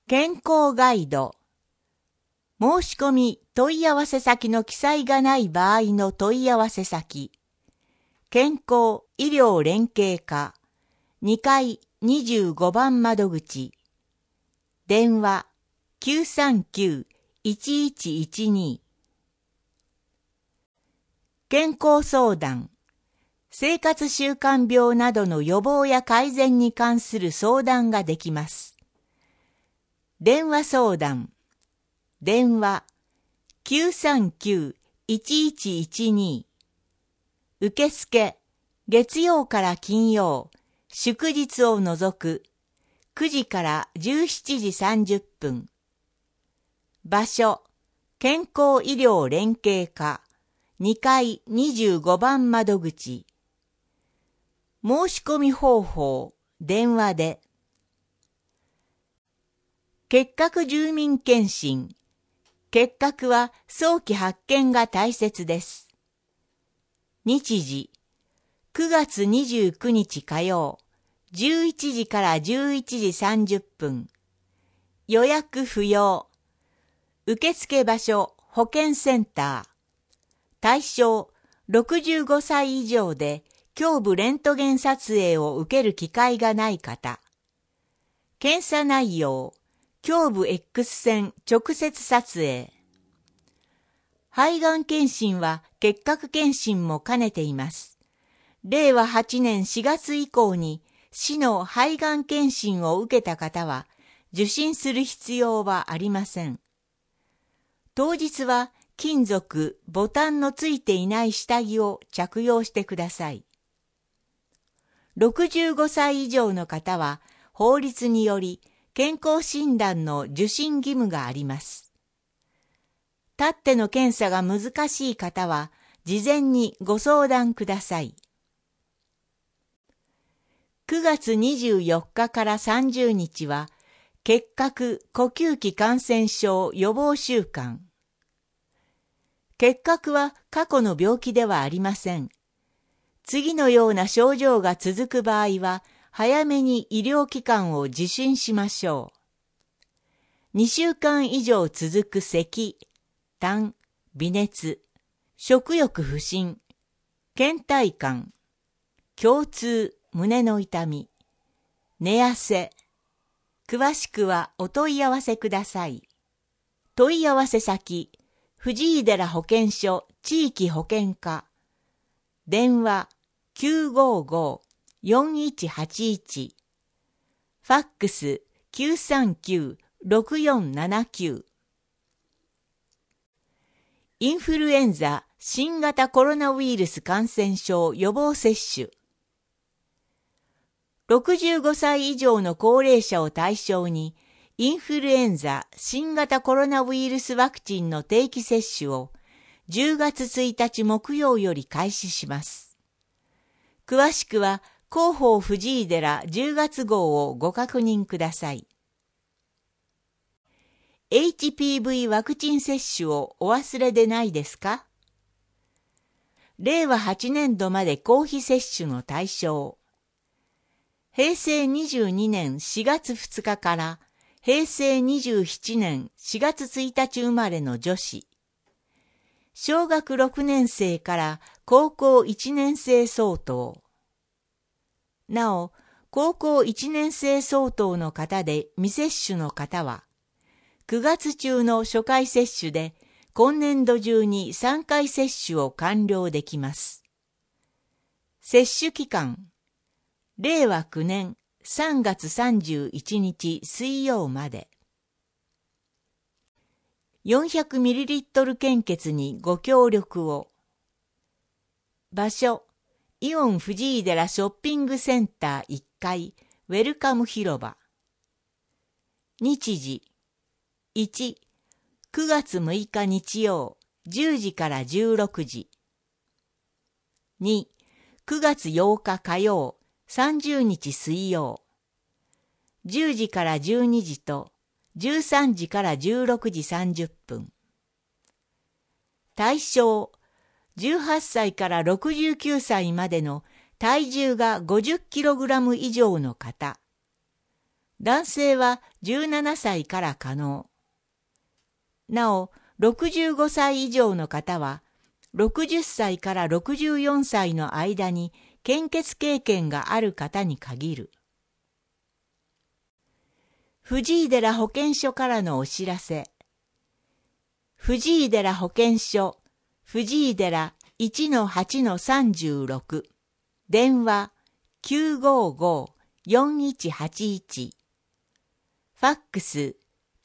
健康ガイド。申し込み問い合わせ先の記載がない場合の問い合わせ先。健康医療連携課2階25番窓口。電話 939-1112。健康相談。生活習慣病などの予防や改善に関する相談ができます。電話相談。電話 939-1112。受付、月曜から金曜、祝日を除く、9時から17時30分。場所、健康医療連携課、2階25番窓口。申し込み方法、電話で。結核住民検診。結核は早期発見が大切です。日時、9月29日火曜、11時から11時30分。予約不要。受付場所、保健センター。対象、65歳以上で、胸部レントゲン撮影を受ける機会がない方。検査内容、胸部 X 線直接撮影。肺がん検診は結核検診も兼ねています。令和8年4月以降に市の肺がん検診を受けた方は受診する必要はありません。当日は金属、ボタンのついていない下着を着用してください。65歳以上の方は法律により健康診断の受診義務があります。立っての検査が難しい方は事前にご相談ください。9月24日から30日は結核・呼吸器感染症予防週間。結核は過去の病気ではありません。次のような症状が続く場合は早めに医療機関を受診しましょう。2週間以上続く咳、痰、微熱、食欲不振、倦怠感、胸痛、胸の痛み、寝汗。詳しくはお問い合わせください。問い合わせ先、藤井寺保健所地域保健課。電話 955-4181。ファックス 939-6479。インフルエンザ新型コロナウイルス感染症予防接種。65歳以上の高齢者を対象にインフルエンザ新型コロナウイルスワクチンの定期接種を10月1日木曜より開始します。詳しくは広報藤井寺10月号をご確認ください。HPV ワクチン接種をお忘れでないですか？令和8年度まで公費接種の対象。平成22年4月2日から平成27年4月1日生まれの女子。小学6年生から高校1年生相当。なお、高校1年生相当の方で未接種の方は、9月中の初回接種で今年度中に3回接種を完了できます。接種期間、令和9年3月31日水曜まで。400ml 献血にご協力を。場所、イオン藤井寺ショッピングセンター1階ウェルカム広場。日時、1、9月6日日曜10時から16時。2、9月8日火曜30日水曜。10時から12時と13時から16時30分。対象、18歳から69歳までの体重が 50kg 以上の方。 男性は17歳から可能。なお、65歳以上の方は、60歳から64歳の間に献血経験がある方に限る。藤井寺保健所からのお知らせ。藤井寺保健所、藤井寺 1-8-36、電話 955-4181、ファックス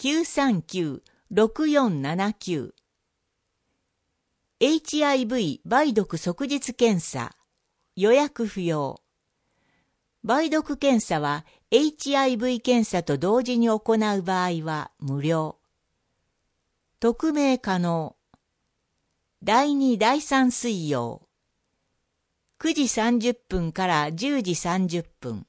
939-6479、HIV 梅毒即日検査、予約不要。梅毒検査は HIV 検査と同時に行う場合は無料。匿名可能。第2、第3水曜。9時30分から10時30分。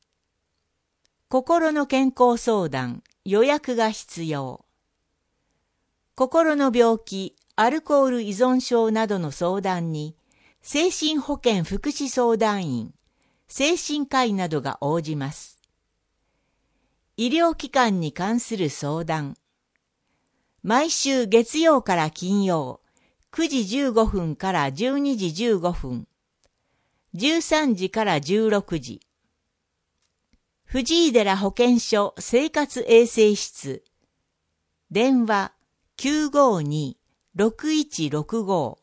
心の健康相談、予約が必要。心の病気、アルコール依存症などの相談に、精神保健福祉相談員、精神科医などが応じます。医療機関に関する相談。毎週月曜から金曜、9時15分から12時15分、13時から16時。藤井寺保健所生活衛生室。電話 952-6165。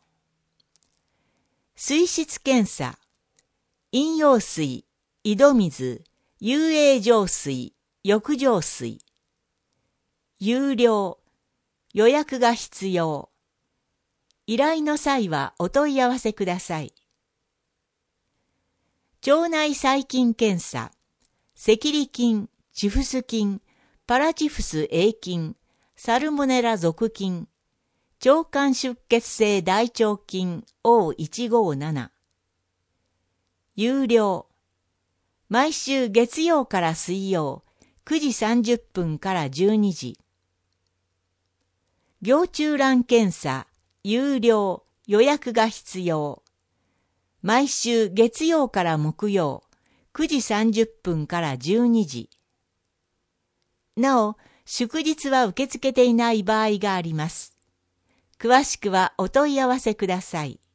水質検査。飲用水、井戸水、遊泳浄水、浴場水。有料。予約が必要。依頼の際はお問い合わせください。腸内細菌検査、赤痢菌、チフス菌、パラチフス A 菌、サルモネラ属菌、腸管出血性大腸菌 O157。有料。毎週月曜から水曜、9時30分から12時。行虫卵検査、有料、予約が必要。毎週月曜から木曜、9時30分から12時。なお、祝日は受け付けていない場合があります。詳しくはお問い合わせください。